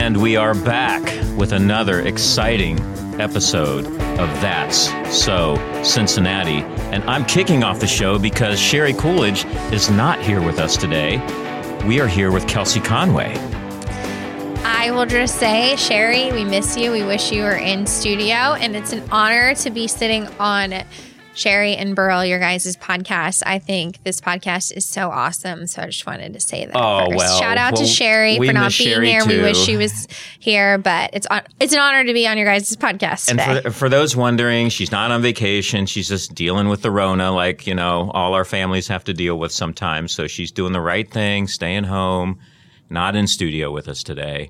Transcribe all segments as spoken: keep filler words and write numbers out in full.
And we are back with another exciting episode of That's So Cincinnati. And I'm kicking off the show because Sherry Coolidge is not here with us today. We are here with Kelsey Conway. I will just say, Sherry, we miss you. We wish you were in studio. And it's an honor to be sitting on Sherry and Burrell, your guys' podcast. I think this podcast is so awesome. So I just wanted to say that. Oh, first. well. Shout out well, to Sherry for not being Sherry here. Too. We wish she was here, but it's on, it's an honor to be on your guys' podcast today. And for, for those wondering, she's not on vacation. She's just dealing with the Rona like, you know, all our families have to deal with sometimes. So she's doing the right thing, staying home, not in studio with us today.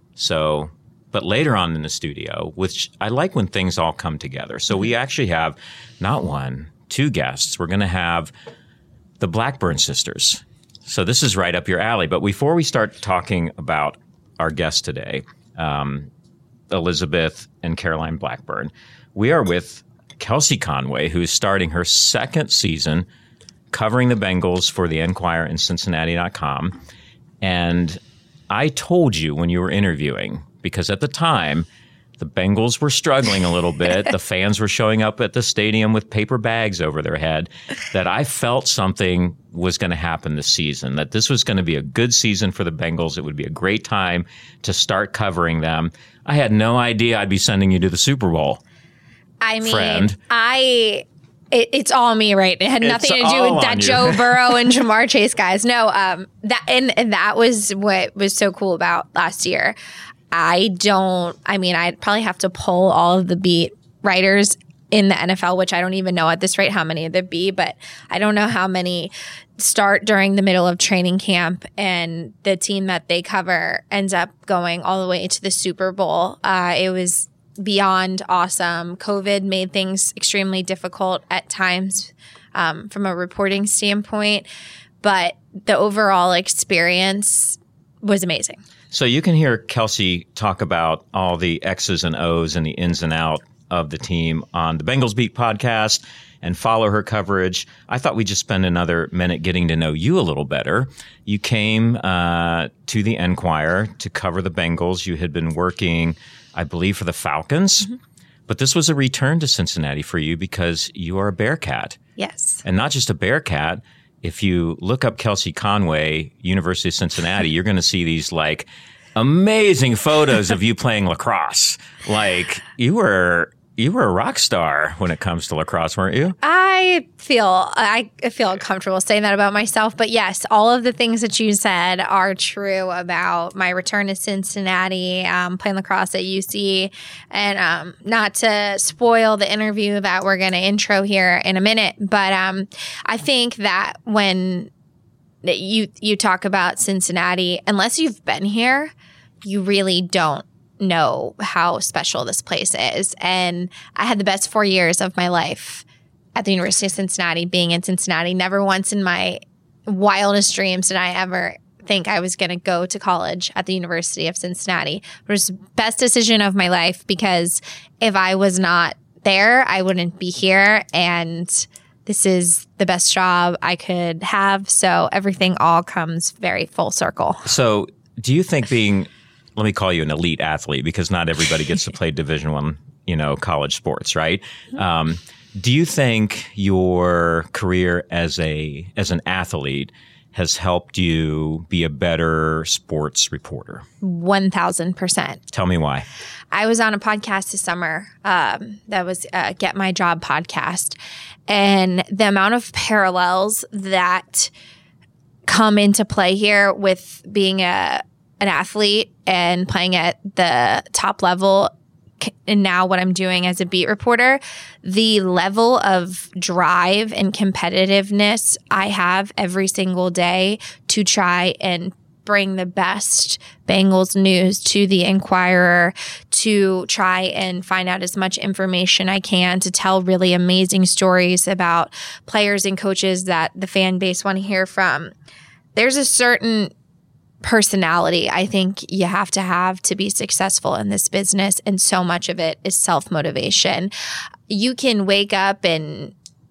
So, but later on in the studio, which I like when things all come together. So we actually have not one, two guests. We're going to have the Blackburn sisters. So this is right up your alley. But before we start talking about our guests today, um, Elizabeth and Caroline Blackburn, we are with Kelsey Conway, who's starting her second season covering the Bengals for the Enquirer and Cincinnati dot com. And I told you when you were interviewing, because at the time, the Bengals were struggling a little bit. The fans were showing up at the stadium with paper bags over their head, that I felt something was going to happen this season, that this was going to be a good season for the Bengals. It would be a great time to start covering them. I had no idea I'd be sending you to the Super Bowl. I mean, friend. I... It, it's all me, right? It had nothing It's to do all with that on you. Joe Burrow and Jamar Chase guys. No, um, that and, and that was what was so cool about last year. I don't. I mean, I'd probably have to pull all of the beat writers in the N F L, which I don't even know at this rate how many there be, but I don't know how many start during the middle of training camp, and the team that they cover ends up going all the way to the Super Bowl. Uh, it was beyond awesome. COVID made things extremely difficult at times um, from a reporting standpoint, but the overall experience was amazing. So you can hear Kelsey talk about all the X's and O's and the ins and out of the team on the Bengals Beat podcast and follow her coverage. I thought we'd just spend another minute getting to know you a little better. You came uh, to the Enquirer to cover the Bengals. You had been working, I believe, for the Falcons. Mm-hmm. But this was a return to Cincinnati for you because you are a Bearcat. Yes. And not just a Bearcat. If you look up Kelsey Conway, University of Cincinnati, you're going to see these like amazing photos of you playing lacrosse. Like you were you were a rock star when it comes to lacrosse, weren't you? I feel I feel comfortable saying that about myself, but yes, all of the things that you said are true about my return to Cincinnati, um, playing lacrosse at U C, and um, not to spoil the interview that we're going to intro here in a minute, but um, I think that when you you talk about Cincinnati, unless you've been here, you really don't know how special this place is. And I had the best four years of my life at the University of Cincinnati, being in Cincinnati. Never once in my wildest dreams did I ever think I was going to go to college at the University of Cincinnati. It was the best decision of my life because if I was not there, I wouldn't be here. And this is the best job I could have. So everything all comes very full circle. So do you think being, let me call you an elite athlete because not everybody gets to play Division One, you know, college sports, right? Um, do you think your career as a as an athlete has helped you be a better sports reporter? one thousand percent. Tell me why. I was on a podcast this summer um, that was a Get My Job podcast, and the amount of parallels that come into play here with being a an athlete and playing at the top level, and now what I'm doing as a beat reporter, the level of drive and competitiveness I have every single day to try and bring the best Bengals news to the Enquirer, to try and find out as much information I can, to tell really amazing stories about players and coaches that the fan base want to hear from. There's a certain personality I think you have to have to be successful in this business, and so much of it is self-motivation. You can wake up and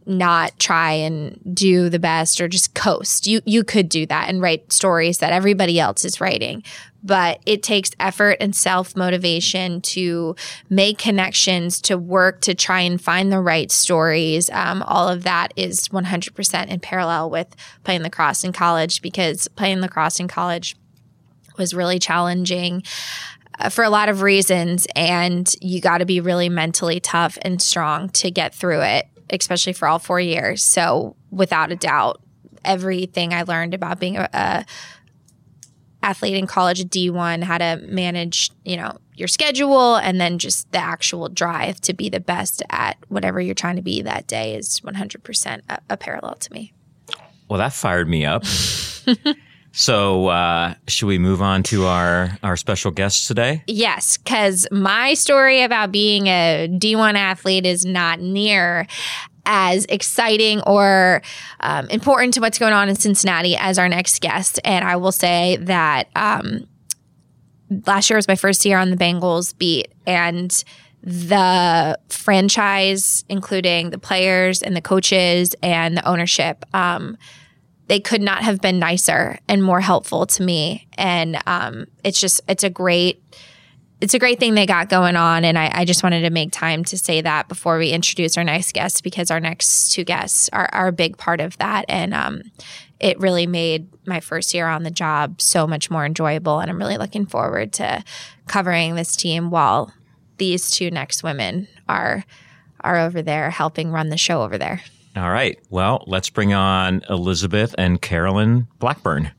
not try and do the best or just coast. You you could do that and write stories that everybody else is writing. But it takes effort and self-motivation to make connections, to work, to try and find the right stories. Um, all of that is one hundred percent in parallel with playing lacrosse in college, because playing lacrosse in college was really challenging uh, for a lot of reasons. And you got to be really mentally tough and strong to get through it, especially for all four years. So without a doubt, everything I learned about being a, a athlete in college at D one, how to manage, you know, your schedule, and then just the actual drive to be the best at whatever you're trying to be that day is one hundred percent a, a parallel to me. Well, that fired me up. So uh, should we move on to our, our special guests today? Yes, because my story about being a D one athlete is not near as exciting or um, important to what's going on in Cincinnati as our next guest. And I will say that um, last year was my first year on the Bengals beat, and the franchise, including the players and the coaches and the ownership, um, they could not have been nicer and more helpful to me. And um, it's just, it's a great, it's a great thing they got going on. And I, I just wanted to make time to say that before we introduce our next guest, because our next two guests are, are a big part of that. And um, it really made my first year on the job so much more enjoyable. And I'm really looking forward to covering this team while these two next women are, are over there helping run the show over there. All right. Well, let's bring on Elizabeth and Carolyn Blackburn.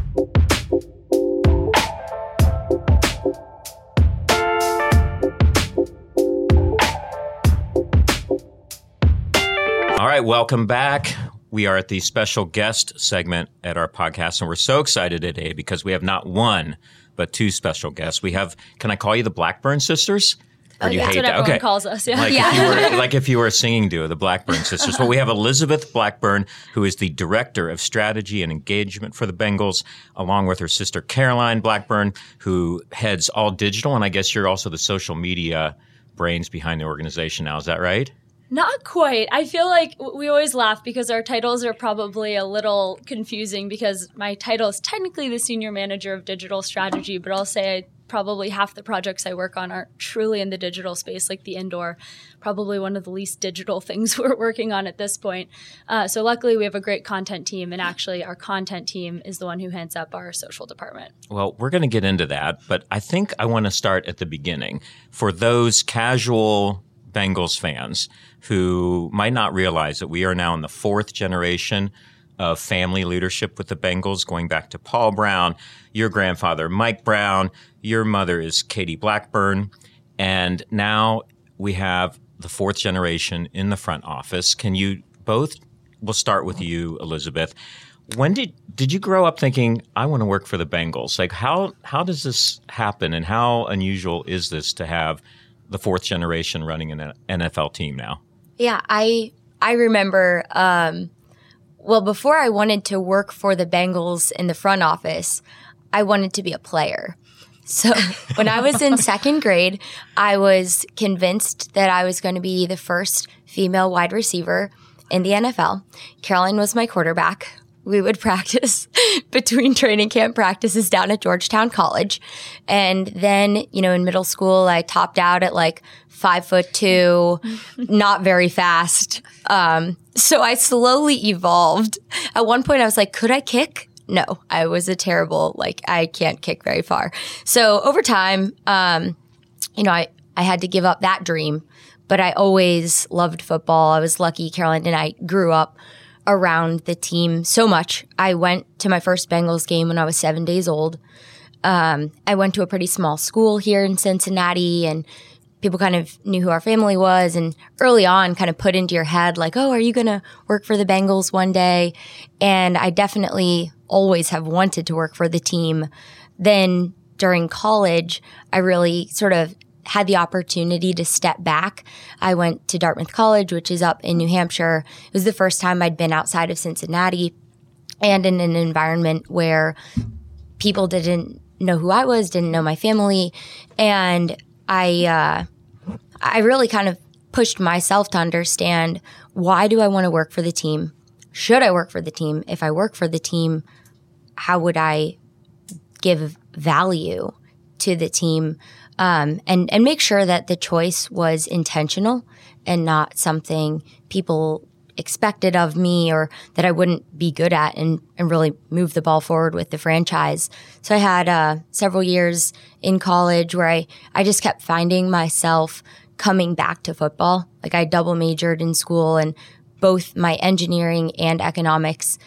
All right. Welcome back. We are at the special guest segment at our podcast, and we're so excited today because we have not one, but two special guests. We have, can I call you the Blackburn sisters? Or do you That's hate what that? everyone okay. calls us, yeah. Like, yeah. If you were, like if you were a singing duo, the Blackburn sisters. Well, we have Elizabeth Blackburn, who is the Director of Strategy and Engagement for the Bengals, along with her sister Caroline Blackburn, who heads all digital. And I guess you're also the social media brains behind the organization now. Is that right? Not quite. I feel like we always laugh because our titles are probably a little confusing, because my title is technically the Senior Manager of Digital Strategy, but I'll say I probably half the projects I work on aren't truly in the digital space, like the indoor, probably one of the least digital things we're working on at this point. Uh, so luckily we have a great content team, and actually our content team is the one who heads up our social department. Well, we're going to get into that, but I think I want to start at the beginning. For those casual Bengals fans who might not realize that we are now in the fourth generation of family leadership with the Bengals, going back to Paul Brown, your grandfather, Mike Brown, your mother is Katie Blackburn, and now we have the fourth generation in the front office. Can you both, we'll start with you, Elizabeth. When did did you grow up thinking, I want to work for the Bengals? Like, how how does this happen, and how unusual is this to have the fourth generation running an N F L team now? Yeah, I I remember, um, well, before I wanted to work for the Bengals in the front office, I wanted to be a player. So when I was in second grade, I was convinced that I was going to be the first female wide receiver in the N F L. Caroline was my quarterback. We would practice between training camp practices down at Georgetown College. And then, you know, in middle school, I topped out at like five foot two, not very fast. Um, so I slowly evolved. At one point I was like, could I kick? No, I was a terrible, like, I can't kick very far. So over time, um, you know, I, I had to give up that dream, but I always loved football. I was lucky Caroline and I grew up around the team so much. I went to my first Bengals game when I was seven days old. Um, I went to a pretty small school here in Cincinnati, and people kind of knew who our family was, and early on kind of put into your head like, oh, are you going to work for the Bengals one day? And I definitely always have wanted to work for the team. Then during college, I really sort of had the opportunity to step back. I went to Dartmouth College, which is up in New Hampshire. It was the first time I'd been outside of Cincinnati and in an environment where people didn't know who I was, didn't know my family. And I, uh, I really kind of pushed myself to understand, why do I want to work for the team? Should I work for the team? If I work for the team, how would I give value to the team? Um, and, and make sure that the choice was intentional and not something people expected of me or that I wouldn't be good at, and, and really move the ball forward with the franchise. So I had uh, several years in college where I, I just kept finding myself coming back to football. Like I double majored in school, and both my engineering and economics,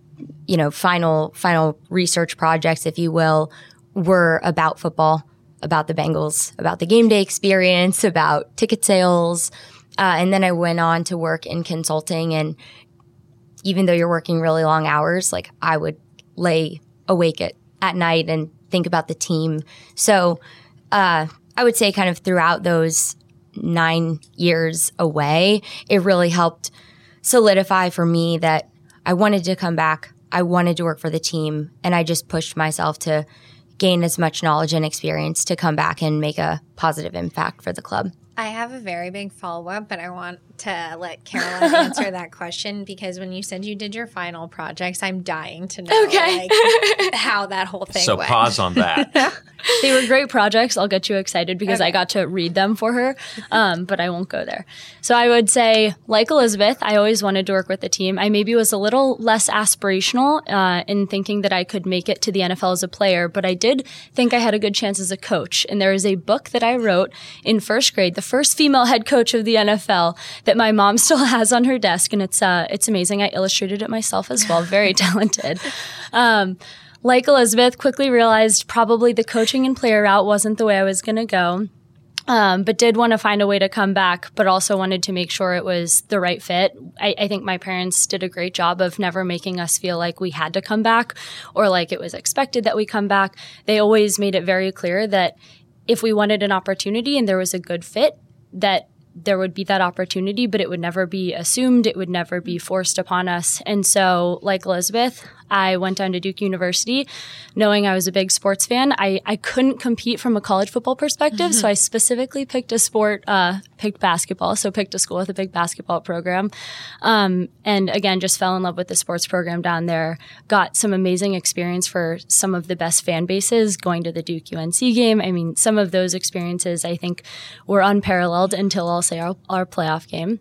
you know, final final research projects, if you will, were about football, about the Bengals, about the game day experience, about ticket sales. Uh, and then I went on to work in consulting. And even though you're working really long hours, like I would lay awake at, at night and think about the team. So uh, I would say kind of throughout those nine years away, it really helped solidify for me that I wanted to come back. I wanted to work for the team. And I just pushed myself to gain as much knowledge and experience to come back and make a positive impact for the club. I have a very big follow-up, but I want to let Caroline answer that question, because when you said you did your final projects, I'm dying to know Okay. like, how that whole thing So went. pause on that. They were great projects. I'll get you excited because Okay. I got to read them for her, um, but I won't go there. So I would say, like Elizabeth, I always wanted to work with the team. I maybe was a little less aspirational uh, in thinking that I could make it to the N F L as a player, but I did think I had a good chance as a coach. And there is a book that I wrote in first grade, the first female head coach of the N F L, that my mom still has on her desk, and it's uh, it's amazing. I illustrated it myself as well. Very talented. Um, Like Elizabeth, quickly realized probably the coaching and player route wasn't the way I was going to go, um, but did want to find a way to come back, but also wanted to make sure it was the right fit. I, I think my parents did a great job of never making us feel like we had to come back or like it was expected that we come back. They always made it very clear that if we wanted an opportunity and there was a good fit, that there would be that opportunity, but it would never be assumed. It would never be forced upon us. And so, like Elizabeth, I went down to Duke University knowing I was a big sports fan. I, I couldn't compete from a college football perspective, so I specifically picked a sport, uh, picked basketball, so picked a school with a big basketball program. Um, and again, just fell in love with the sports program down there. Got some amazing experience for some of the best fan bases, going to the Duke U N C game. I mean, some of those experiences I think were unparalleled until I'll say our, our playoff game.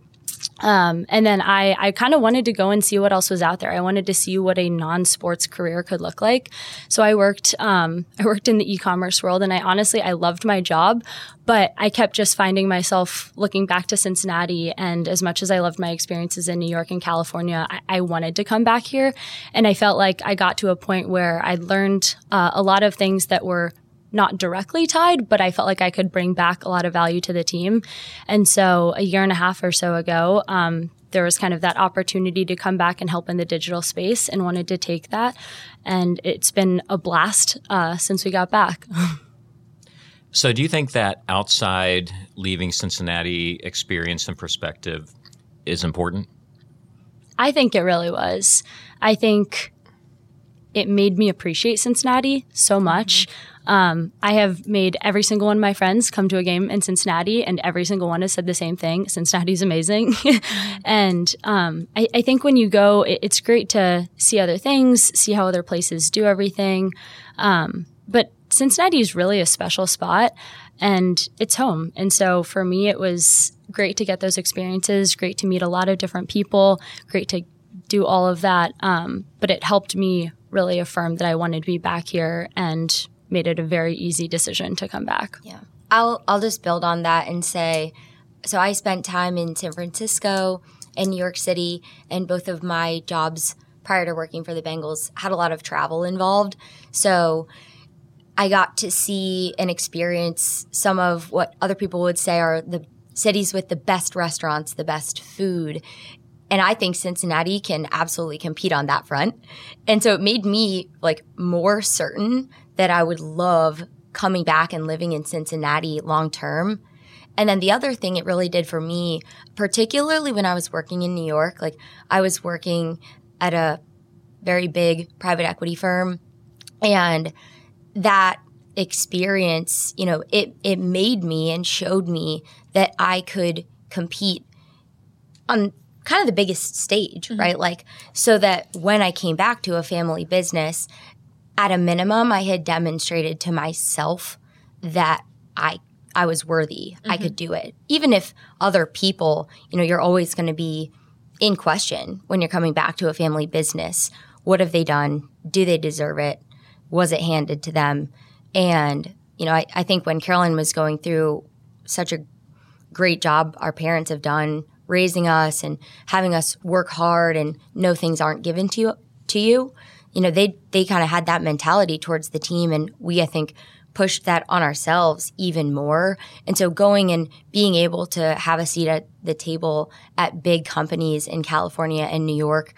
Um, and then I, I kind of wanted to go and see what else was out there. I wanted to see what a non-sports career could look like. So I worked, um, I worked in the e-commerce world, and I honestly, I loved my job, but I kept just finding myself looking back to Cincinnati. And as much as I loved my experiences in New York and California, I, I wanted to come back here. And I felt like I got to a point where I'd learned uh, a lot of things that were not directly tied, but I felt like I could bring back a lot of value to the team. And so a year and a half or so ago, um, there was kind of that opportunity to come back and help in the digital space, and wanted to take that. And it's been a blast uh, since we got back. So do you think that outside leaving Cincinnati experience and perspective is important? I think it really was. I think it made me appreciate Cincinnati so much. Mm-hmm. Um, I have made every single one of my friends come to a game in Cincinnati, and every single one has said the same thing. Cincinnati's amazing. And um, I, I think when you go, it, it's great to see other things, see how other places do everything. Um, but Cincinnati is really a special spot, and it's home. And so for me, it was great to get those experiences, great to meet a lot of different people, great to do all of that. Um, but it helped me really affirm that I wanted to be back here, and made it a very easy decision to come back. Yeah. I'll I'll just build on that and say, so I spent time in San Francisco and New York City, and both of my jobs prior to working for the Bengals had a lot of travel involved. So I got to see and experience some of what other people would say are the cities with the best restaurants, the best food. And I think Cincinnati can absolutely compete on that front. And so it made me like more certain that I would love coming back and living in Cincinnati long term. And then the other thing it really did for me, particularly when I was working in New York, like I was working at a very big private equity firm, and that experience, you know, it, it made me and showed me that I could compete on kind of the biggest stage, mm-hmm. right? Like, so that when I came back to a family business, at a minimum, I had demonstrated to myself that I I was worthy. Mm-hmm. I could do it. Even if other people, you know, you're always going to be in question when you're coming back to a family business. What have they done? Do they deserve it? Was it handed to them? And, you know, I, I think when Carolyn was going through such a great job our parents have done raising us and having us work hard and know things aren't given to you, to you, you know, they they kind of had that mentality towards the team. And we, I think, pushed that on ourselves even more. And so going and being able to have a seat at the table at big companies in California and New York,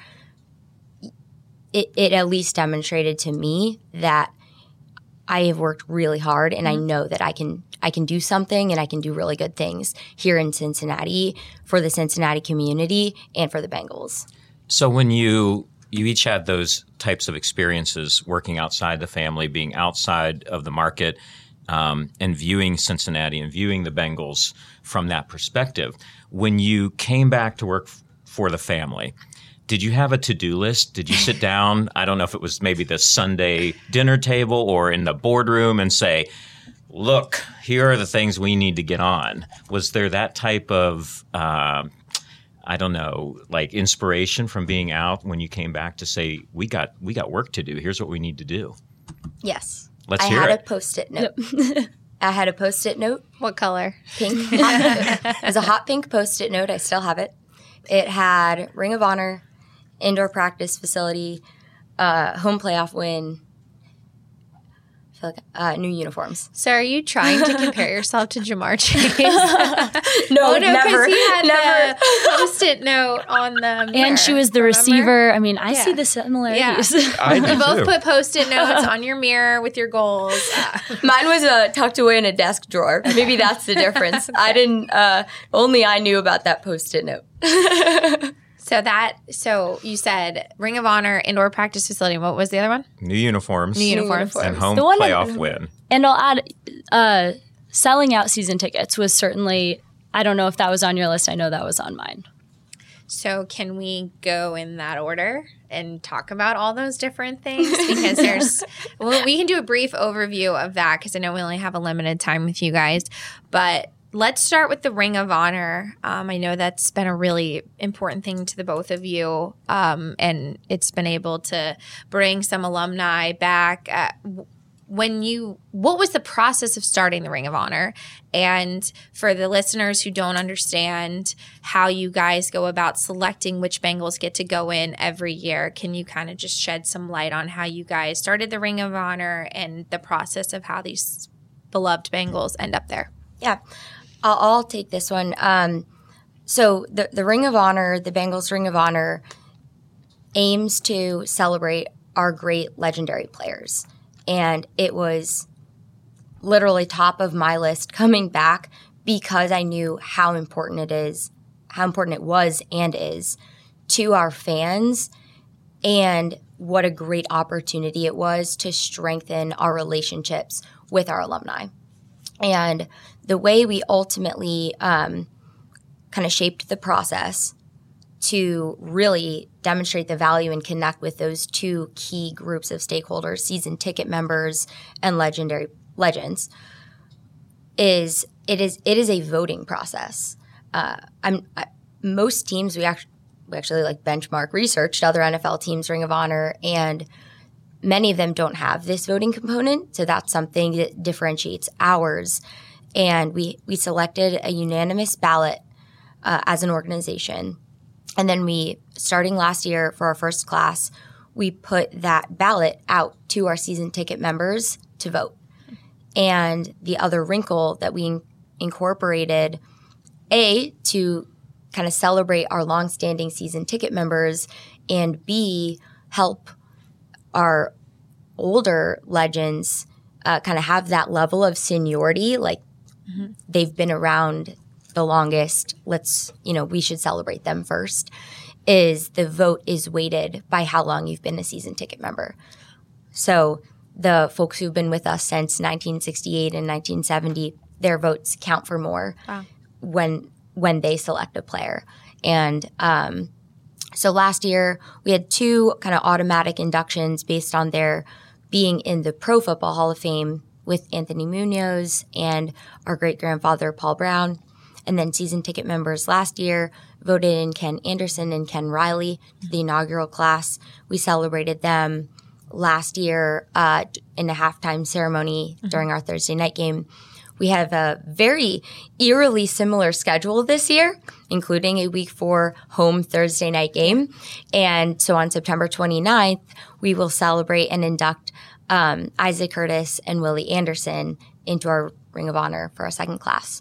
it, it at least demonstrated to me that I have worked really hard and mm-hmm. I know that I can I can do something and I can do really good things here in Cincinnati for the Cincinnati community and for the Bengals. So when you you each had those types of experiences working outside the family, being outside of the market, um, and viewing Cincinnati and viewing the Bengals from that perspective. When you came back to work f- for the family, did you have a to-do list? Did you sit down, I don't know if it was maybe the Sunday dinner table or in the boardroom and say, look, here are the things we need to get on? Was there that type of uh, I don't know, like inspiration from being out when you came back to say, we got we got work to do. Here's what we need to do. Yes. Let's I hear had it. a Post-it note. I had a Post-it note. What color? Pink. Hot, it was a hot pink Post-it note. I still have it. It had Ring of Honor, indoor practice facility, uh, home playoff win, I feel like, uh, new uniforms. So are you trying to compare yourself to Jamar Chase? no, oh, no, never. He had never. the Post-it note on the mirror, and she was the remember? receiver. I mean, I yeah. see the similarities. Yeah. I do You both too. put Post-it notes on your mirror with your goals. Uh, Mine was uh, tucked away in a desk drawer. Maybe that's the difference. I didn't, uh, only I knew about that Post-it note. So that, so you said Ring of Honor, indoor practice facility. What was the other one? New uniforms. New uniforms. And home The one playoff that- win. And I'll add, uh, selling out season tickets was certainly, I don't know if that was on your list. I know that was on mine. So can we go in that order and talk about all those different things? Because there's, well, we can do a brief overview of that because I know we only have a limited time with you guys. But let's start with the Ring of Honor. Um, I know that's been a really important thing to the both of you, um, and it's been able to bring some alumni back. Uh, when you, what was the process of starting the Ring of Honor? And for the listeners who don't understand how you guys go about selecting which Bengals get to go in every year, can you kind of just shed some light on how you guys started the Ring of Honor and the process of how these beloved Bengals end up there? Yeah, I'll, I'll take this one. Um, so the, the Ring of Honor, the Bengals Ring of Honor, aims to celebrate our great legendary players. And it was literally top of my list coming back because I knew how important it is, how important it was and is to our fans, and what a great opportunity it was to strengthen our relationships with our alumni. And the way we ultimately um, kind of shaped the process to really demonstrate the value and connect with those two key groups of stakeholders, season ticket members and legendary legends, is it is it is a voting process. Uh, I'm I, most teams we actually we actually like benchmark researched other N F L teams, Ring of Honor, and many of them don't have this voting component. So that's something that differentiates ours. And we we selected a unanimous ballot uh, as an organization. And then we, starting last year for our first class, we put that ballot out to our season ticket members to vote. And the other wrinkle that we in- incorporated, A, to kind of celebrate our longstanding season ticket members, and B, help our older legends uh, kind of have that level of seniority, like mm-hmm. they've been around the longest, let's, you know, we should celebrate them first, is the vote is weighted by how long you've been a season ticket member. So the folks who've been with us since nineteen sixty-eight and nineteen seventy, their votes count for more wow. when when they select a player. And um, so last year we had two kind of automatic inductions based on their being in the Pro Football Hall of Fame with Anthony Munoz and our great-grandfather Paul Brown. And then season ticket members last year voted in Ken Anderson and Ken Riley to the inaugural class. We celebrated them last year uh, in a halftime ceremony mm-hmm. during our Thursday night game. We have a very eerily similar schedule this year, including a week four home Thursday night game. And so on September twenty-ninth, we will celebrate and induct um, Isaac Curtis and Willie Anderson into our Ring of Honor for our second class.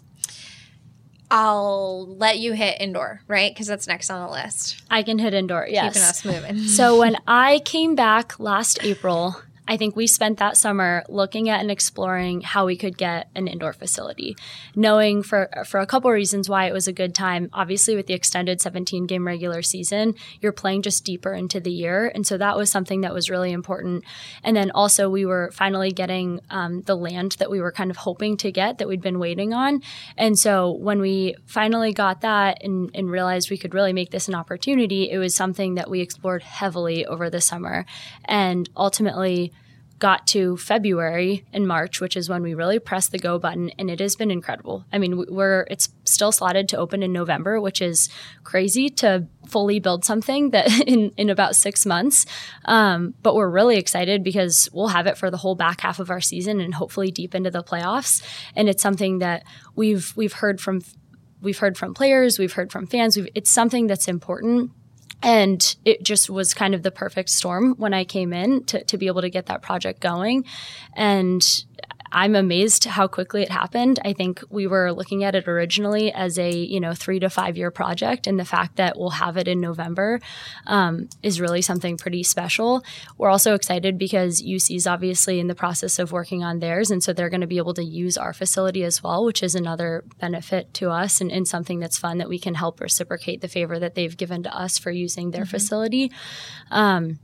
I'll let you hit indoor, right? Because that's next on the list. I can hit indoor, yes. Keeping us moving. So when I came back last April, I think we spent that summer looking at and exploring how we could get an indoor facility, knowing for for a couple of reasons why it was a good time. Obviously, with the extended seventeen-game regular season, you're playing just deeper into the year. And so that was something that was really important. And then also we were finally getting um, the land that we were kind of hoping to get that we'd been waiting on. And so when we finally got that and, and realized we could really make this an opportunity, it was something that we explored heavily over the summer. And ultimately got to February and March, which is when we really pressed the go button, and it has been incredible. I mean, we're it's still slotted to open in November, which is crazy to fully build something that in, in about six months. Um, but we're really excited because we'll have it for the whole back half of our season and hopefully deep into the playoffs. And it's something that we've we've heard from we've heard from players, we've heard from fans. We've, it's something that's important. And it just was kind of the perfect storm when I came in to, to be able to get that project going. And I'm amazed how quickly it happened. I think we were looking at it originally as a, you know, three to five year project. And the fact that we'll have it in November um, is really something pretty special. We're also excited because U C is obviously in the process of working on theirs. And so they're going to be able to use our facility as well, which is another benefit to us and, and something that's fun that we can help reciprocate the favor that they've given to us for using their mm-hmm. facility. Um,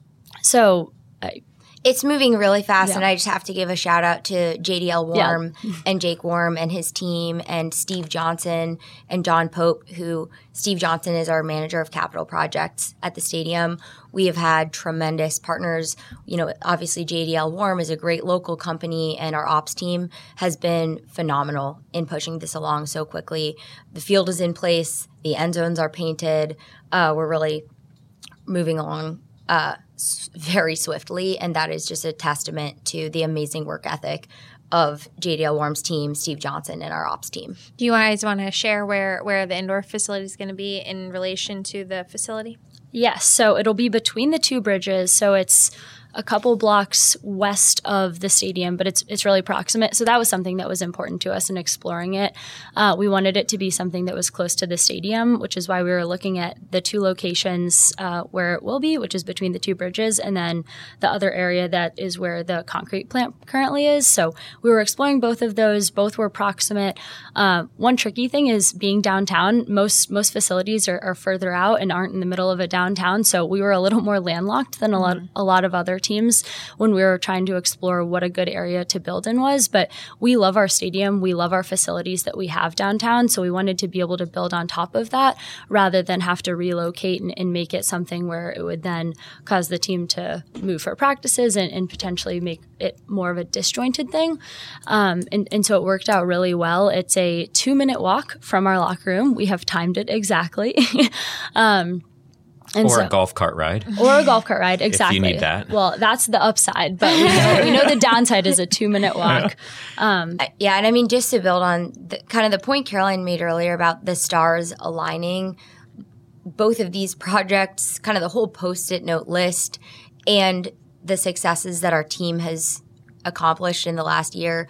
so I, It's moving really fast, yeah. and I just have to give a shout out to J D L Warm yeah. and Jake Warm and his team and Steve Johnson and John Pope, who Steve Johnson is our manager of capital projects at the stadium. We have had tremendous partners. You know, obviously J D L Warm is a great local company, and our ops team has been phenomenal in pushing this along so quickly. The field is in place. The end zones are painted. Uh, we're really moving along uh very swiftly, and that is just a testament to the amazing work ethic of J D L Warm's team, Steve Johnson, and our ops team. Do you guys want to share where, where the indoor facility is going to be in relation to the facility? Yes, so it'll be between the two bridges, so it's a couple blocks west of the stadium, but it's it's really proximate. So that was something that was important to us in exploring it. Uh, we wanted it to be something that was close to the stadium, which is why we were looking at the two locations uh, where it will be, which is between the two bridges, and then the other area that is where the concrete plant currently is. So we were exploring both of those. Both were proximate. Uh, one tricky thing is being downtown. Most most facilities are, are further out and aren't in the middle of a downtown. So we were a little more landlocked than a lot a lot of other teams when we were trying to explore what a good area to build in was. But we love our stadium. We love our facilities that we have downtown. So we wanted to be able to build on top of that rather than have to relocate and, and make it something where it would then cause the team to move for practices and, and potentially make it more of a disjointed thing. Um, and, and so it worked out really well. It's a two minute walk from our locker room. We have timed it exactly. um, And or so, a golf cart ride. Or a golf cart ride, exactly. If you need that. Well, that's the upside, but we know, we know the downside is a two-minute walk. Um, yeah, and I mean, just to build on the, kind of the point Caroline made earlier about the stars aligning, both of these projects, kind of the whole Post-it note list, and the successes that our team has accomplished in the last year,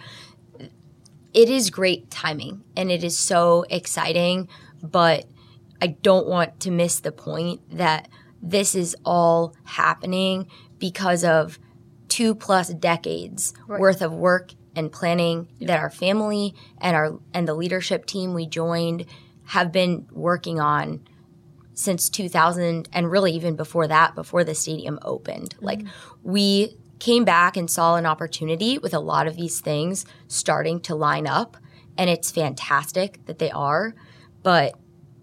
it is great timing, and it is so exciting, but I don't want to miss the point that this is all happening because of two plus decades right. worth of work and planning yeah. that our family and our and the leadership team we joined have been working on since two thousand, and really even before that, before the stadium opened. Mm-hmm. Like, we came back and saw an opportunity with a lot of these things starting to line up, and it's fantastic that they are. but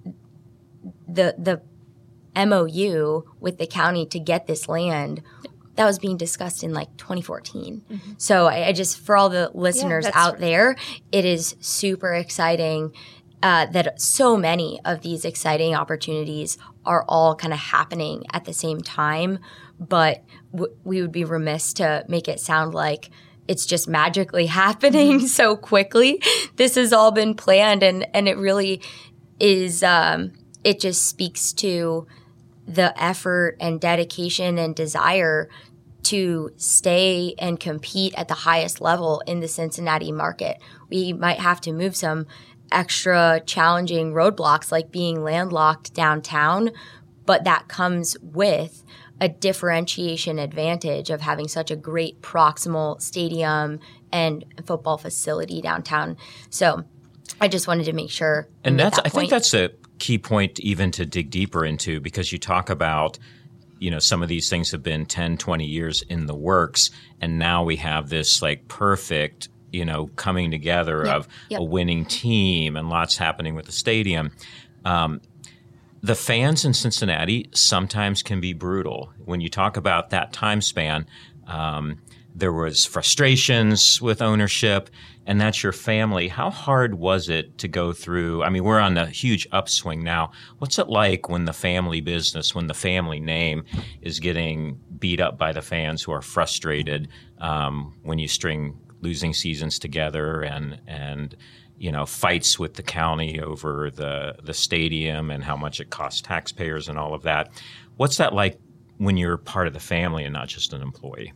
the the M O U with the county to get this land, that was being discussed in like twenty fourteen. Mm-hmm. So I, I just, for all the listeners yeah, out true. there, it is super exciting uh, that so many of these exciting opportunities are all kind of happening at the same time. But w- we would be remiss to make it sound like it's just magically happening so quickly. This has all been planned, and, and it really is, um, it just speaks to the effort and dedication and desire to stay and compete at the highest level in the Cincinnati market. We might have to move some extra challenging roadblocks like being landlocked downtown, but that comes with a differentiation advantage of having such a great proximal stadium and football facility downtown. So I just wanted to make sure. And that's, that I think that's a key point even to dig deeper into, because you talk about, you know, some of these things have been ten, twenty years in the works, and now we have this like perfect, you know, coming together yep. of yep. a winning team and lots happening with the stadium. Um, the fans in Cincinnati sometimes can be brutal. When you talk about that time span, um, there was frustrations with ownership, and that's your family. How hard was it to go through? I mean, we're on a huge upswing now. What's it like when the family business, when the family name is getting beat up by the fans who are frustrated um, when you string losing seasons together and and you know fights with the county over the the stadium and how much it costs taxpayers and all of that? What's that like when you're part of the family and not just an employee?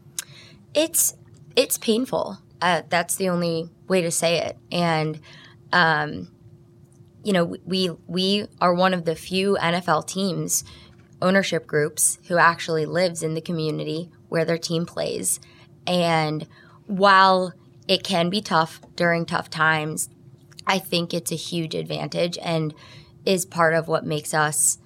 It's it's painful. Uh, that's the only way to say it. And, um, you know, we we are one of the few N F L teams, ownership groups, who actually lives in the community where their team plays. And while it can be tough during tough times, I think it's a huge advantage and is part of what makes us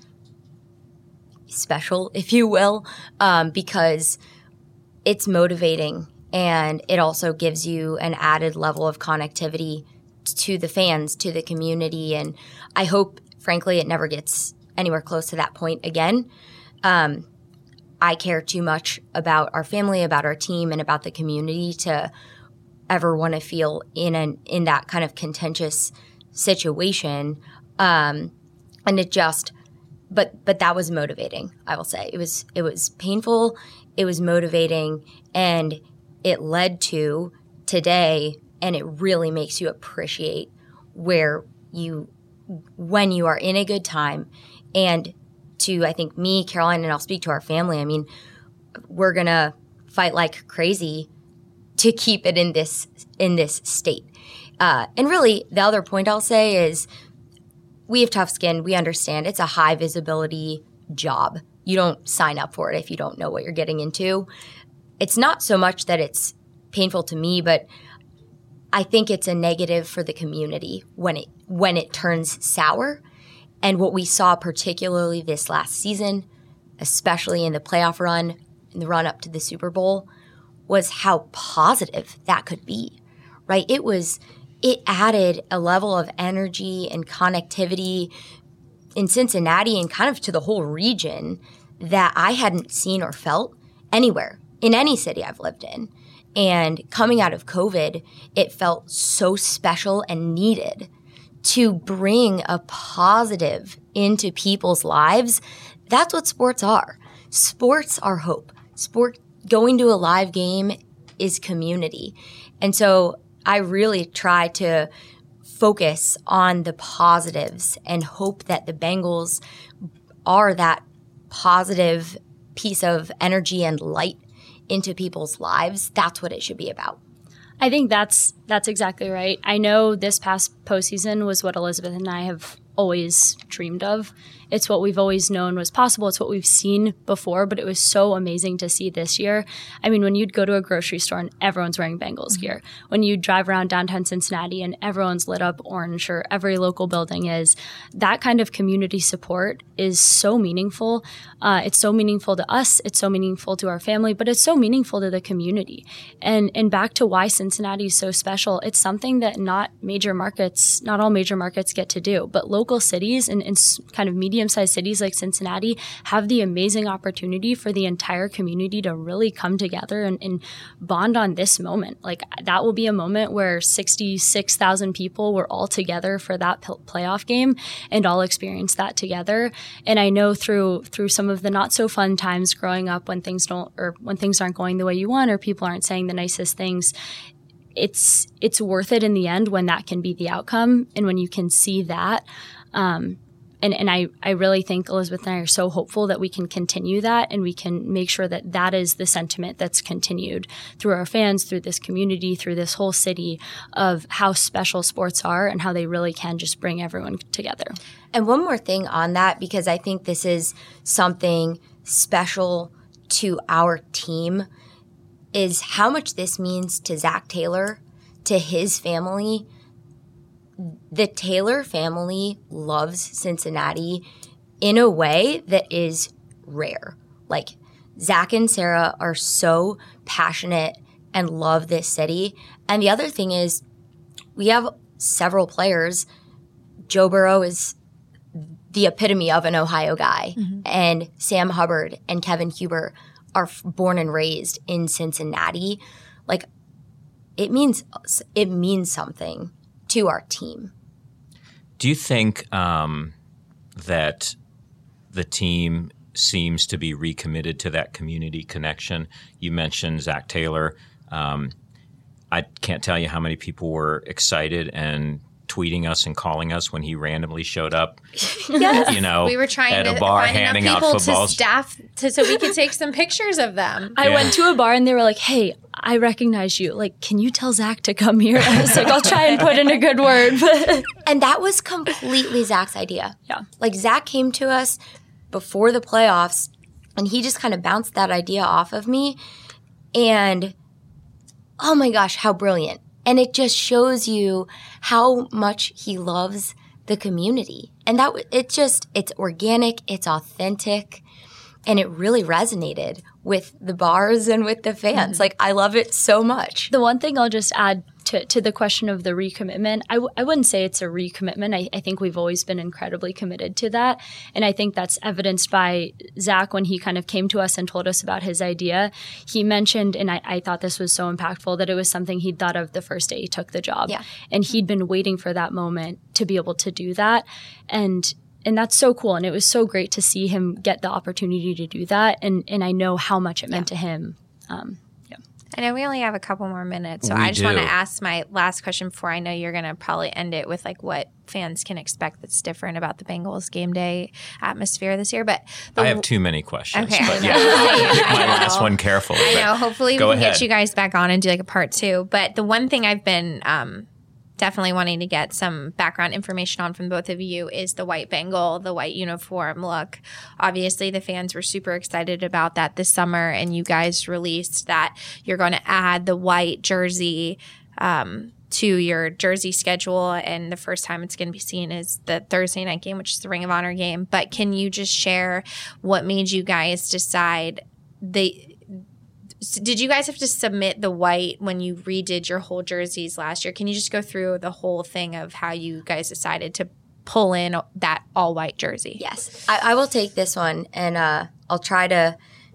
special, if you will, um, because it's motivating, and it also gives you an added level of connectivity to the fans, to the community. And I hope, frankly, it never gets anywhere close to that point again. Um, I care too much about our family, about our team, and about the community to ever want to feel in an in that kind of contentious situation. Um, and it just, but but that was motivating. I will say it was it was painful. It was motivating, and it led to today, and it really makes you appreciate where you, when you are in a good time. And to, I think, me, Caroline, and I'll speak to our family, I mean, we're going to fight like crazy to keep it in this in this state. Uh, and really, the other point I'll say is we have tough skin. We understand it's a high visibility job. You don't sign up for it if you don't know what you're getting into. It's not so much that it's painful to me, but I think it's a negative for the community when it when it turns sour. And what we saw particularly this last season, especially in the playoff run, in the run up to the Super Bowl, was how positive that could be, right? It was, it added a level of energy and connectivity in Cincinnati and kind of to the whole region that I hadn't seen or felt anywhere in any city I've lived in. And coming out of COVID, it felt so special and needed to bring a positive into people's lives. That's what sports are. Sports are hope. Sport, going to a live game is community. And so I really try to focus on the positives and hope that the Bengals are that positive piece of energy and light into people's lives. That's what it should be about. I think that's that's exactly right. I know this past postseason was what Elizabeth and I have always dreamed of. It's what we've always known was possible. It's what we've seen before, but it was so amazing to see this year. I mean, when you'd go to a grocery store and everyone's wearing Bengals mm-hmm. gear, when you drive around downtown Cincinnati and everyone's lit up orange, or every local building is, that kind of community support is so meaningful. Uh, it's so meaningful to us. It's so meaningful to our family, but it's so meaningful to the community. And and back to why Cincinnati is so special, it's something that not major markets, not all major markets get to do, but local cities and, and kind of medium-sized cities like Cincinnati have the amazing opportunity for the entire community to really come together and, and bond on this moment. Like, that will be a moment where sixty-six thousand people were all together for that p- playoff game and all experienced that together. And I know through through some of the not so fun times growing up, when things don't, or when things aren't going the way you want, or people aren't saying the nicest things, it's it's worth it in the end when that can be the outcome and when you can see that. Um, and and I, I really think Elizabeth and I are so hopeful that we can continue that, and we can make sure that that is the sentiment that's continued through our fans, through this community, through this whole city, of how special sports are and how they really can just bring everyone together. And one more thing on that, because I think this is something special to our team, is how much this means to Zach Taylor, to his family. The Taylor family loves Cincinnati in a way that is rare. Like, Zach and Sarah are so passionate and love this city. And the other thing is, we have several players. Joe Burrow is the epitome of an Ohio guy. Mm-hmm. And Sam Hubbard and Kevin Huber are f- born and raised in Cincinnati. Like, it means it means something to our team. Do you think um, that the team seems to be recommitted to that community connection? You mentioned Zach Taylor. Um, I can't tell you how many people were excited and tweeting us and calling us when he randomly showed up. Yes. You know, we were trying at to a bar find handing enough out people footballs. to staff to, so we could take some pictures of them. I Yeah. went to a bar and they were like, "Hey, I recognize you. Like, can you tell Zach to come here?" I was like, "I'll try and put in a good word." And that was completely Zach's idea. Yeah. Like, Zach came to us before the playoffs, and he just kind of bounced that idea off of me. And, oh my gosh, how brilliant. And it just shows you how much he loves the community. And that it just, it's organic, it's authentic, and it really resonated with the bars and with the fans. Mm-hmm. Like, I love it so much. The one thing I'll just add to, to the question of the recommitment, I, w- I wouldn't say it's a recommitment. I, I think we've always been incredibly committed to that. And I think that's evidenced by Zach when he kind of came to us and told us about his idea. He mentioned, and I, I thought this was so impactful, that it was something he'd thought of the first day he took the job. Yeah. And he'd been waiting for that moment to be able to do that. And And that's so cool. And it was so great to see him get the opportunity to do that. And and I know how much it meant yeah. to him. Um, yeah. I know we only have a couple more minutes, so We I just do. want to ask my last question before I know you're going to probably end it with like what fans can expect that's different about the Bengals game day atmosphere this year. But the, I have too many questions. Okay, but I know. yeah, I'll pick my last one carefully. I but know. Hopefully we go can ahead. get you guys back on and do like a part two. But the one thing I've been um, definitely wanting to get some background information on from both of you is the white Bengal, the white uniform look. Obviously, the fans were super excited about that this summer, and you guys released that you're going to add the white jersey um, to your jersey schedule, and the first time it's going to be seen is the Thursday night game, which is the Ring of Honor game. But can you just share what made you guys decide the Did you guys have to submit the white when you redid your whole jerseys last year? Can you just go through the whole thing of how you guys decided to pull in that all-white jersey? Yes. I, I will take this one, and uh, I'll try to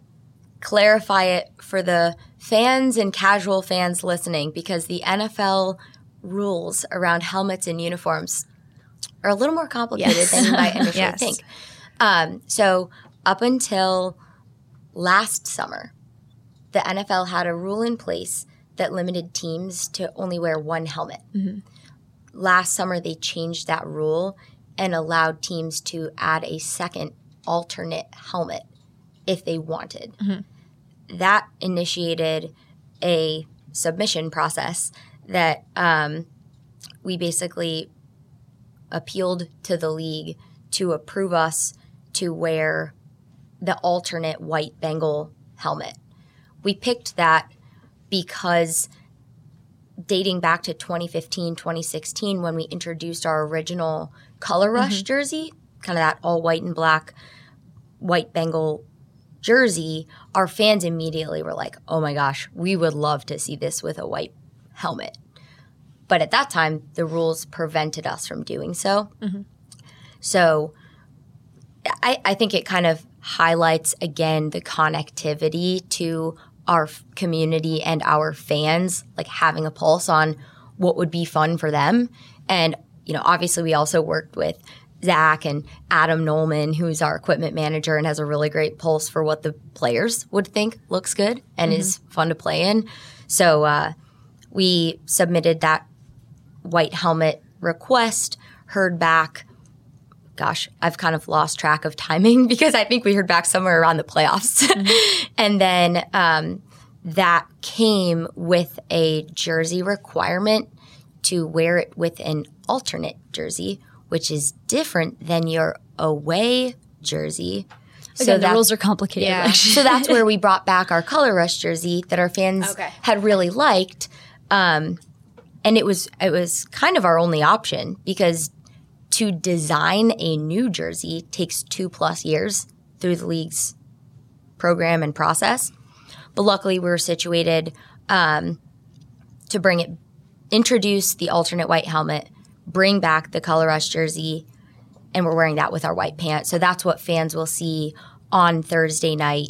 clarify it for the fans and casual fans listening, because the N F L rules around helmets and uniforms are a little more complicated Yes. than you might initially Yes. think. Um, so up until last summer, the N F L had a rule in place that limited teams to only wear one helmet. Mm-hmm. Last summer, they changed that rule and allowed teams to add a second alternate helmet if they wanted. Mm-hmm. That initiated a submission process that um, we basically appealed to the league to approve us to wear the alternate white Bengal helmet. We picked that because dating back to twenty fifteen, twenty sixteen, when we introduced our original Color Rush mm-hmm. jersey, kind of that all white and black white Bengal jersey, our fans immediately were like, oh my gosh, we would love to see this with a white helmet. But at that time, the rules prevented us from doing so. Mm-hmm. So I, I think it kind of highlights, again, the connectivity to our f- community and our fans, like having a pulse on what would be fun for them. And, you know, obviously we also worked with Zach and Adam Nolman, who's our equipment manager and has a really great pulse for what the players would think looks good and mm-hmm. is fun to play in. So uh, we submitted that white helmet request, heard back. Gosh, I've kind of lost track of timing because I think we heard back somewhere around the playoffs. Mm-hmm. And then um, that came with a jersey requirement to wear it with an alternate jersey, which is different than your away jersey. Again, so the rules are complicated. Yeah. So that's where we brought back our Color Rush jersey that our fans okay. had really liked. Um, and it was it was kind of our only option because to design a new jersey takes two plus years through the league's program and process. But luckily we were situated um, to bring it, introduce the alternate white helmet, bring back the Color Rush jersey, and we're wearing that with our white pants. So that's what fans will see on Thursday night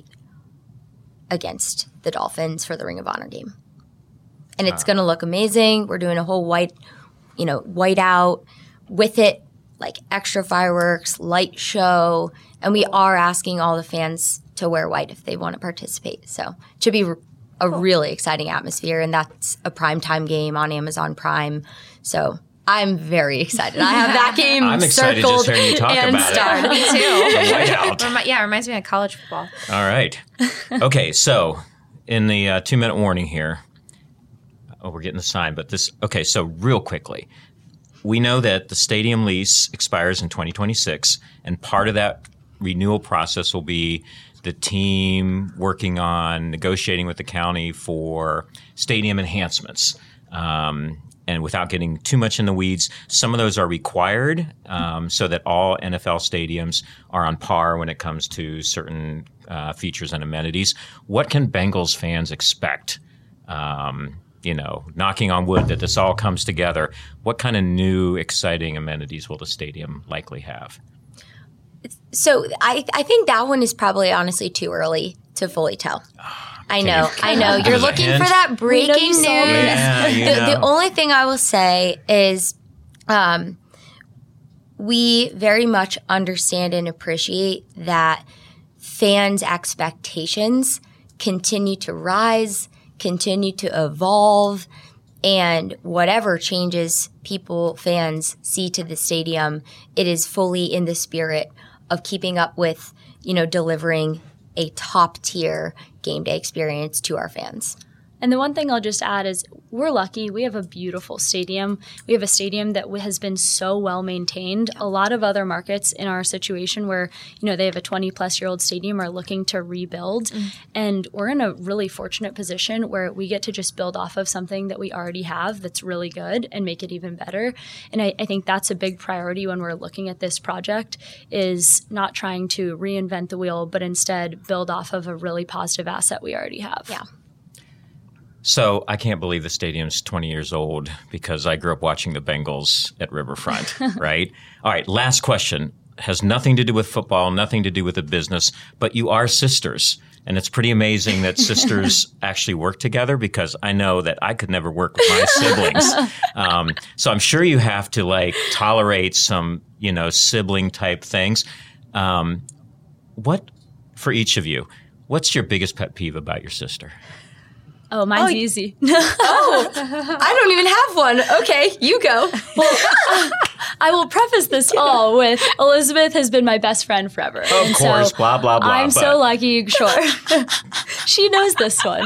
against the Dolphins for the Ring of Honor game. And it's wow. going to look amazing. We're doing a whole white, you know, white out with it, like extra fireworks, light show. And we are asking all the fans to wear white if they want to participate. So it should be a cool. really exciting atmosphere. And that's a primetime game on Amazon Prime. So I'm very excited. I have that game I'm excited circled just hearing you talk and about starred. it. Me too. The white out. Remi- yeah, it reminds me of college football. All right. Okay, so in the uh, two-minute warning here, oh, we're getting the sign, but this, okay, so real quickly, we know that the stadium lease expires in twenty twenty-six, and part of that renewal process will be the team working on negotiating with the county for stadium enhancements. Um, and without getting too much in the weeds, some of those are required um, so that all N F L stadiums are on par when it comes to certain uh, features and amenities. What can Bengals fans expect? Um, you know, knocking on wood that this all comes together. What kind of new, exciting amenities will the stadium likely have? So I, I think that one is probably honestly too early to fully tell. I know, you, I know. You're looking for that breaking news. Yeah, you the, know. the only thing I will say is um, we very much understand and appreciate that fans' expectations continue to rise, continue to evolve, and whatever changes people, fans see to the stadium, it is fully in the spirit of keeping up with, you know, delivering a top-tier game day experience to our fans. And the one thing I'll just add is we're lucky. We have a beautiful stadium. We have a stadium that has been so well maintained. A lot of other markets in our situation where, you know, they have a twenty-plus-year-old stadium are looking to rebuild. Mm. And we're in a really fortunate position where we get to just build off of something that we already have that's really good and make it even better. And I, I think that's a big priority when we're looking at this project is not trying to reinvent the wheel, but instead build off of a really positive asset we already have. Yeah. So I can't believe the stadium's twenty years old because I grew up watching the Bengals at Riverfront, right? All right, last question. Has nothing to do with football, nothing to do with the business, but you are sisters. And it's pretty amazing that sisters actually work together because I know that I could never work with my siblings. Um, so I'm sure you have to like tolerate some, you know, sibling type things. Um, what, for each of you, what's your biggest pet peeve about your sister? Oh, mine's oh, easy. oh, I don't even have one. Okay, you go. Well, I will preface this all with Elizabeth has been my best friend forever. Of and course, so blah, blah, blah. I'm but. so lucky, sure. She knows this one.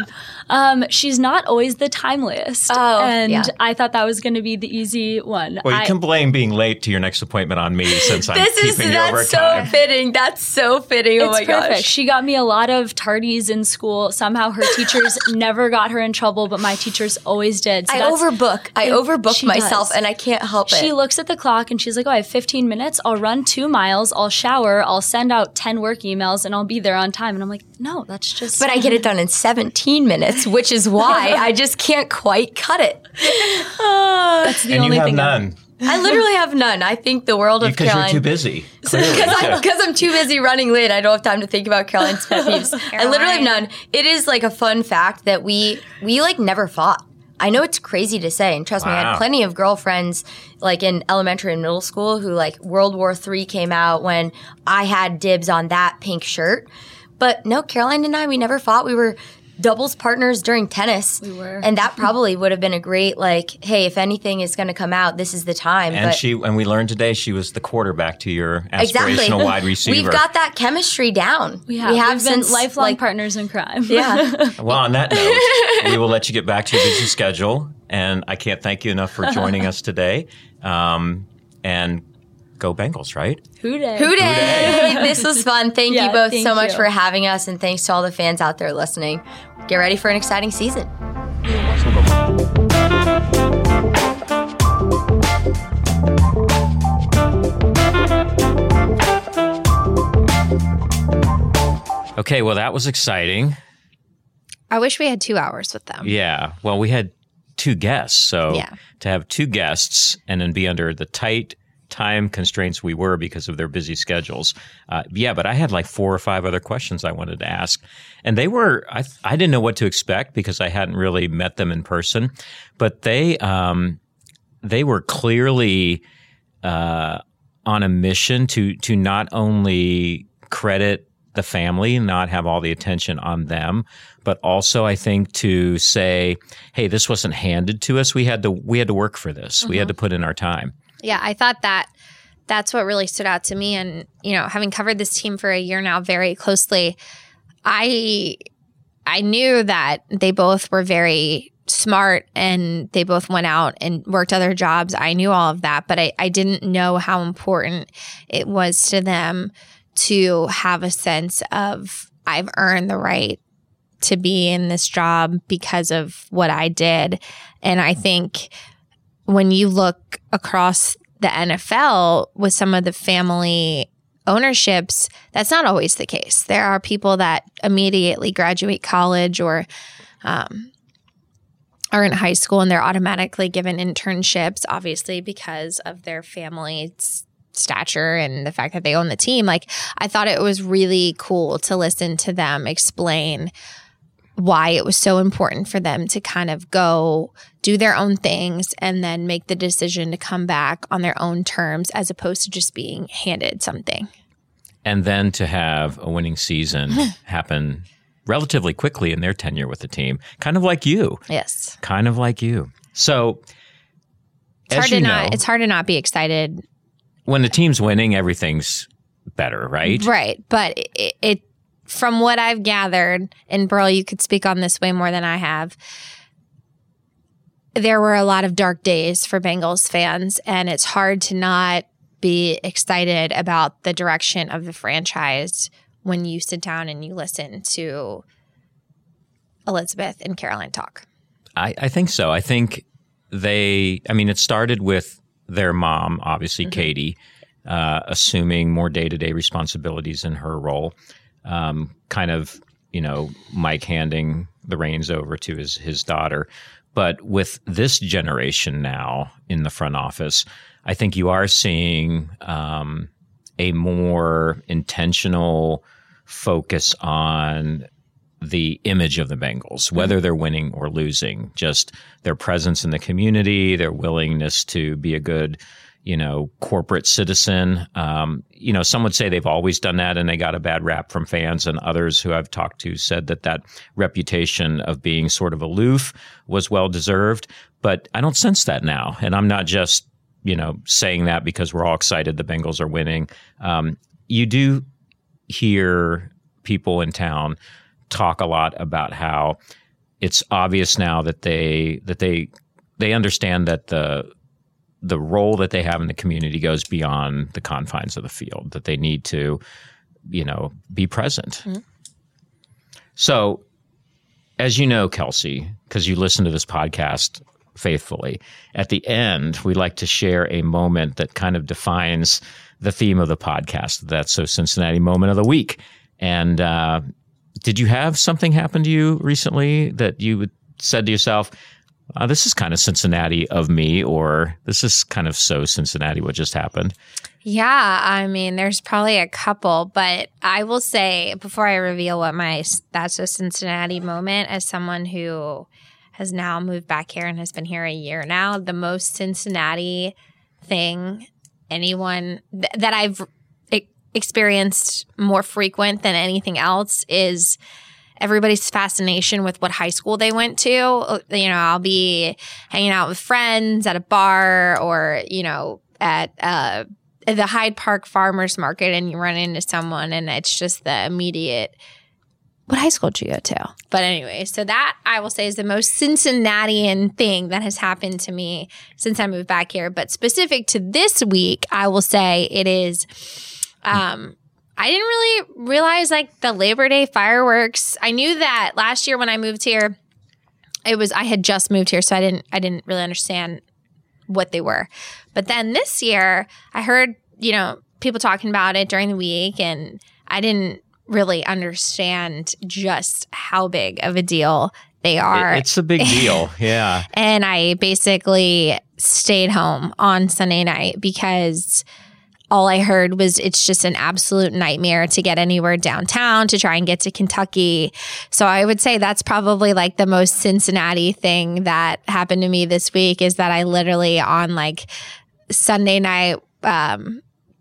Um, she's not always the timeliest. Oh, and yeah. I thought that was going to be the easy one. Well, you I, can blame being late to your next appointment on me since I'm This is keeping you over that's so time. fitting. That's so fitting. Oh It's my perfect. gosh. She got me a lot of tardies in school. Somehow her teachers never got her in trouble, but my teachers always did. So I that's- overbook. I overbook she myself, does. and I can't help it. She looks at the clock and she's like, oh, I have fifteen minutes. I'll run two miles. I'll shower. I'll send out ten work emails and I'll be there on time. And I'm like, no, that's just. but I get it done in seventeen minutes, which is why I just can't quite cut it. That's the and only you have thing. I- none I literally have none. I think the world of because you're Caroline. too busy. Clearly. Because I'm, 'cause I'm too busy running late. I don't have time to think about Caroline's pet peeves. I literally have none. It is like a fun fact that we we like never fought. I know it's crazy to say, and trust me, I Wow. had plenty of girlfriends like in elementary and middle school who like World War Three came out when I had dibs on that pink shirt. But no, Caroline and I, we never fought. We were doubles partners during tennis. We were. And that probably would have been a great like, hey, if anything is going to come out, this is the time. And but she and we learned today she was the quarterback to your aspirational Exactly. wide receiver. We've got that chemistry down. We have, we have We've since been lifelong like, partners in crime. Yeah. Well, on that note, we will let you get back to your busy schedule. And I can't thank you enough for joining us today. Um, and go Bengals, right? Who day? Who day? This was fun. Thank Yeah, you both thank so much you. for having us, and thanks to all the fans out there listening. Get ready for an exciting season. Okay, well, that was exciting. I wish we had two hours with them. Yeah. Well, we had two guests. So Yeah. to have two guests and then be under the tight time constraints we were because of their busy schedules. Uh, yeah, but I had like four or five other questions I wanted to ask. And they were, I, I didn't know what to expect because I hadn't really met them in person. But they, um, they were clearly uh, on a mission to to not only credit the family, not have all the attention on them, but also I think to say, hey, this wasn't handed to us. We had to we had to work for this. We had to put in our time. Yeah, I thought that that's what really stood out to me. And, you know, having covered this team for a year now very closely, I I knew that they both were very smart and they both went out and worked other jobs. I knew all of that, but I, I didn't know how important it was to them to have a sense of I've earned the right to be in this job because of what I did. And I think when you look across the N F L with some of the family ownerships, that's not always the case. There are people that immediately graduate college or um, are in high school and they're automatically given internships, obviously because of their family's stature and the fact that they own the team. Like, I thought it was really cool to listen to them explain why it was so important for them to kind of go do their own things and then make the decision to come back on their own terms as opposed to just being handed something. And then to have a winning season happen relatively quickly in their tenure with the team, kind of like you. Yes. Kind of like you. So, It's as hard you to know, not it's hard to not be excited. when the team's winning, everything's better, right? Right. But it, it from what I've gathered, and Burl, you could speak on this way more than I have, there were a lot of dark days for Bengals fans, and it's hard to not be excited about the direction of the franchise when you sit down and you listen to Elizabeth and Caroline talk. I, I think so. I think they, I mean, it started with their mom, obviously, Mm-hmm. Katie, uh, assuming more day-to-day responsibilities in her role. Um, kind of, you know, Mike handing the reins over to his, his daughter. But with this generation now in the front office, I think you are seeing um, a more intentional focus on the image of the Bengals, whether they're winning or losing, just their presence in the community, their willingness to be a good, you know, corporate citizen. Um, you know, some would say they've always done that and they got a bad rap from fans, and others who I've talked to said that that reputation of being sort of aloof was well-deserved. But I don't sense that now. And I'm not just, you know, saying that because we're all excited the Bengals are winning. Um, you do hear people in town talk a lot about how it's obvious now that they that they they understand that the the role that they have in the community goes beyond the confines of the field, that they need to, you know, be present. Mm-hmm. So, as you know, Kelsey, because you listen to this podcast faithfully, at the end, we like to share a moment that kind of defines the theme of the podcast. That's So Cincinnati Moment of the Week. And uh, did you have something happen to you recently that you said to yourself, Uh, this is kind of Cincinnati of me, or this is kind of so Cincinnati what just happened? Yeah, I mean, there's probably a couple, but I will say before I reveal what my That's So Cincinnati moment, as someone who has now moved back here and has been here a year now, the most Cincinnati thing anyone th- that I've e- experienced more frequent than anything else is everybody's fascination with what high school they went to. You know, I'll be hanging out with friends at a bar or, you know, at uh, the Hyde Park Farmers Market, and you run into someone and it's just the immediate, what high school did you go to? But anyway, so that I will say is the most Cincinnatian thing that has happened to me since I moved back here. But specific to this week, I will say it is um, – I didn't really realize like the Labor Day fireworks. I knew that last year when I moved here, it was I had just moved here, so I didn't I didn't really understand what they were. But then this year, I heard, you know, people talking about it during the week, and I didn't really understand just how big of a deal they are. It's a big deal, yeah. And I basically stayed home on Sunday night because all I heard was it's just an absolute nightmare to get anywhere downtown to try and get to Kentucky. So I would say that's probably like the most Cincinnati thing that happened to me this week, is that I literally on like Sunday night, um,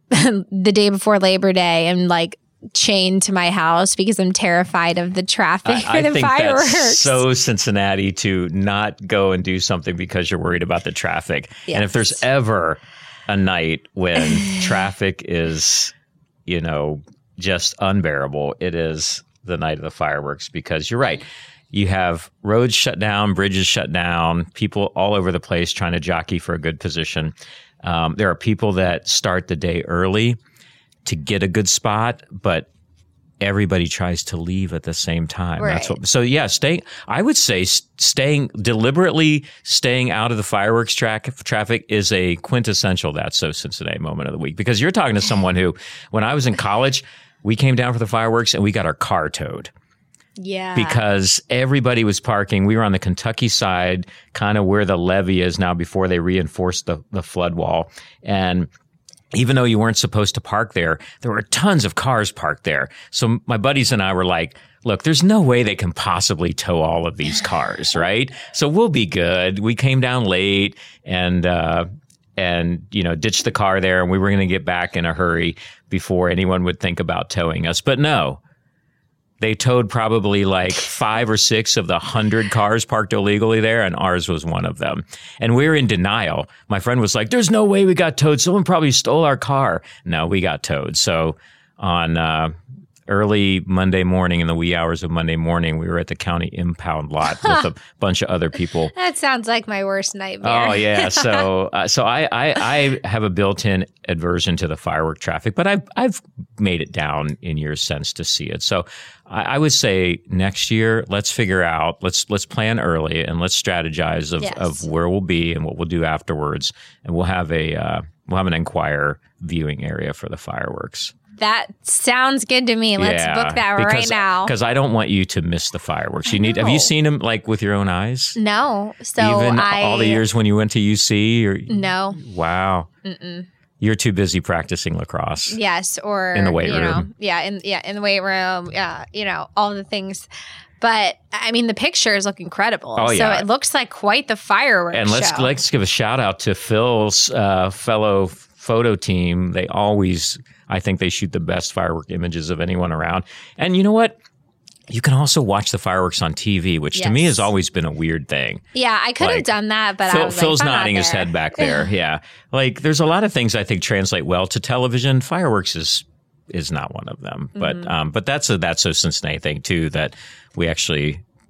the day before Labor Day, am like chained to my house because I'm terrified of the traffic I, for the I think fireworks. That's so Cincinnati to not go and do something because you're worried about the traffic. Yes. And if there's ever a night when traffic is, you know, just unbearable, it is the night of the fireworks, because you're right. You have roads shut down, bridges shut down, people all over the place trying to jockey for a good position. Um, there are people that start the day early to get a good spot, but everybody tries to leave at the same time. Right. That's what. So yeah, stay. I would say staying deliberately staying out of the fireworks track, traffic is a quintessential That's So Cincinnati Moment of the Week, because you're talking to someone who, when I was in college, we came down for the fireworks and we got our car towed. Yeah. Because everybody was parking. We were on the Kentucky side, kind of where the levee is now before they reinforced the, the flood wall. And even though you weren't supposed to park there, there were tons of cars parked there. So my buddies and I were like, look, there's no way they can possibly tow all of these cars, right? So we'll be good. We came down late and, uh, and, you know, ditched the car there, and we were going to get back in a hurry before anyone would think about towing us. But no, they towed probably like five or six of the hundred cars parked illegally there, and ours was one of them. And we were in denial. My friend was like, there's no way we got towed. Someone probably stole our car. No, we got towed. So on uh, early Monday morning, in the wee hours of Monday morning, we were at the county impound lot with a bunch of other people. That sounds like my worst nightmare. Oh, yeah. So uh, so I, I, I have a built-in aversion to the firework traffic, but I've, I've made it down in years since to see it. So I, I would say next year, let's figure out, let's let's plan early and let's strategize of, yes. of where we'll be and what we'll do afterwards. And we'll have a uh, we'll have an Enquire viewing area for the fireworks. That sounds good to me. Let's yeah, book that because, right now. Because I don't want you to miss the fireworks. You need. Have you seen them like with your own eyes? No. So Even I, all the years when you went to U C? Or, no. Wow. Mm-mm. You're too busy practicing lacrosse. Yes, or in the weight you room. Know, yeah, in yeah, in the weight room. Yeah, you know, all the things. But I mean, the pictures look incredible. Oh, yeah. So it looks like quite the fireworks And let's show. let's give a shout out to Phil's uh, fellow photo team. They always, I think, they shoot the best firework images of anyone around. And you know what? You can also watch the fireworks on T V, which yes. to me has always been a weird thing. Yeah, I could like, have done that, but Phil, I was Phil's like, nodding his head back there. Yeah, like there's a lot of things I think translate well to television. Fireworks is is not one of them, but mm-hmm. um, but that's a that's a Cincinnati thing too, that we actually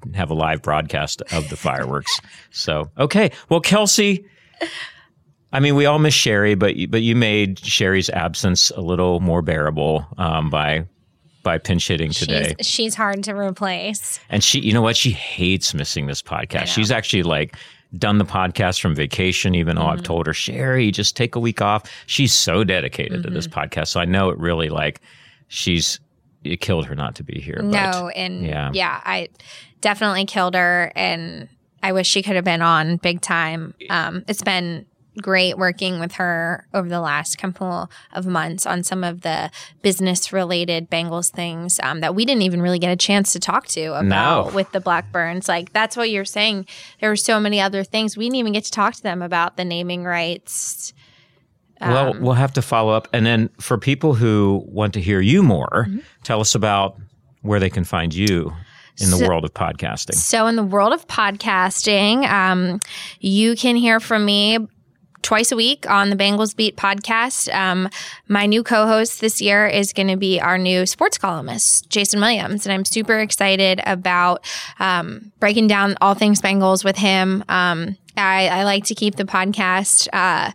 have a live broadcast of the fireworks. So, okay. Well, Kelsey, I mean, we all miss Sherry, but you, but you made Sherry's absence a little more bearable um, by by pinch hitting today. She's, she's hard to replace. And she, you know what? She hates missing this podcast. She's actually like done the podcast from vacation, even though mm-hmm. I've told her, Sherry, just take a week off. She's so dedicated mm-hmm. to this podcast. So I know it really like she's, it killed her not to be here. No, but, and yeah. yeah, I definitely killed her. And I wish she could have been on big time. Um, it's been great working with her over the last couple of months on some of the business-related Bengals things um, that we didn't even really get a chance to talk to about no. with the Blackburns. Like, that's what you're saying. There were so many other things. We didn't even get to talk to them about the naming rights. Um, well, we'll have to follow up. And then for people who want to hear you more, mm-hmm. tell us about where they can find you in the so, world of podcasting. So in the world of podcasting, um, you can hear from me twice a week on the Bengals Beat podcast. Um, my new co-host this year is going to be our new sports columnist, Jason Williams. And I'm super excited about um, breaking down all things Bengals with him. Um, I, I like to keep the podcast uh,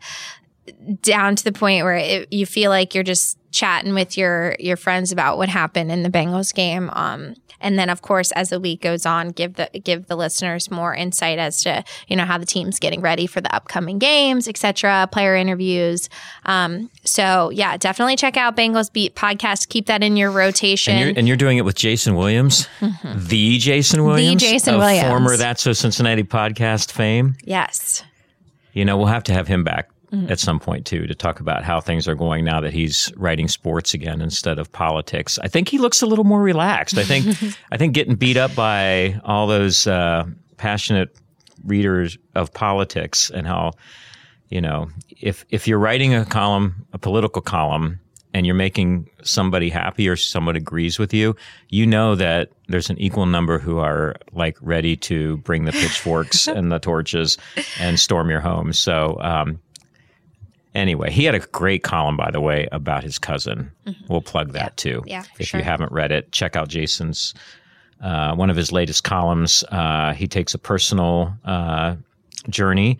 down to the point where it, you feel like you're just chatting with your, your friends about what happened in the Bengals game. Um, And then, of course, as the week goes on, give the give the listeners more insight as to, you know, how the team's getting ready for the upcoming games, et cetera, player interviews. Um, so, yeah, definitely check out Bengals Beat podcast. Keep that in your rotation. And you're, and you're doing it with Jason Williams, mm-hmm. the Jason Williams, the Jason of Williams, former That's So Cincinnati podcast fame. Yes. You know, we'll have to have him back at some point, too, to talk about how things are going now that he's writing sports again instead of politics. I think he looks a little more relaxed. I think I think getting beat up by all those uh, passionate readers of politics and how, you know, if if you're writing a column, a political column, and you're making somebody happy or someone agrees with you, you know that there's an equal number who are like ready to bring the pitchforks and the torches and storm your home. So, um, Anyway, he had a great column, by the way, about his cousin. Mm-hmm. We'll plug that, yeah. too. Yeah, if sure. you haven't read it, check out Jason's, uh, one of his latest columns. Uh, he takes a personal uh, journey,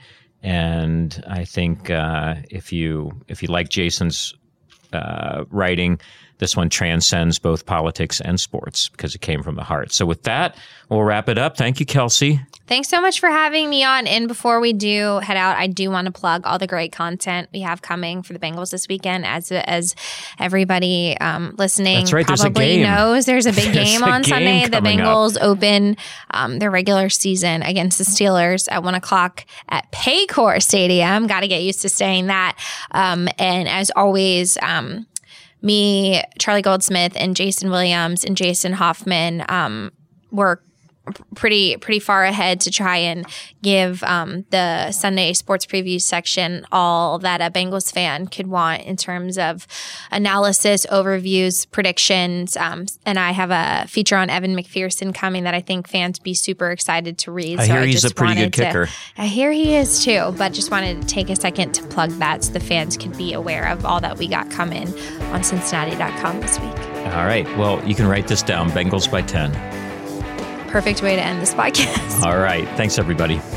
and I think uh, if you if you like Jason's uh, writing, this one transcends both politics and sports because it came from the heart. So with that, we'll wrap it up. Thank you, Kelsey. Thanks so much for having me on. And before we do head out, I do want to plug all the great content we have coming for the Bengals this weekend. As as everybody um, listening That's right, probably there's a game. knows, there's a big There's game a on game Sunday. The Bengals up. open um, their regular season against the Steelers at one o'clock at Paycor Stadium. Got to get used to saying that. Um, and as always, um, me, Charlie Goldsmith, and Jason Williams and Jason Hoffman um, were pretty pretty far ahead to try and give um, the Sunday sports preview section all that a Bengals fan could want in terms of analysis, overviews, predictions. Um, and I have a feature on Evan McPherson coming that I think fans be super excited to read. I so hear I he's just a pretty good to, kicker. I hear he is too, but just wanted to take a second to plug that so the fans could be aware of all that we got coming on Cincinnati dot com this week. All right. Well, you can write this down, Bengals by ten. Perfect way to end this podcast. All right. Thanks, everybody.